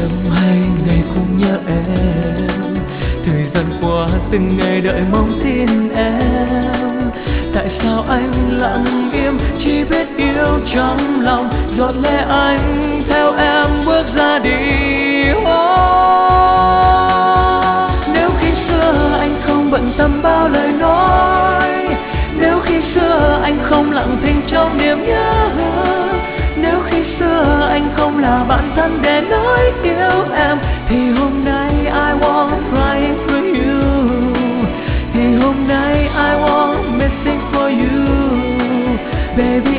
đêm hay ngày cũng nhớ em. Thời gian qua từng ngày đợi mong tin em. Tại sao anh lặng im chỉ biết yêu trong lòng, giọt lệ anh theo em bước ra đi. Nếu khi xưa anh không bận tâm bao lời nói, nếu khi xưa anh không lặng thinh trong niềm nhớ, nếu khi xưa anh không là bạn thân để nói yêu em, thì hôm nay I won't crying for you, thì hôm nay I won't missing for you, baby.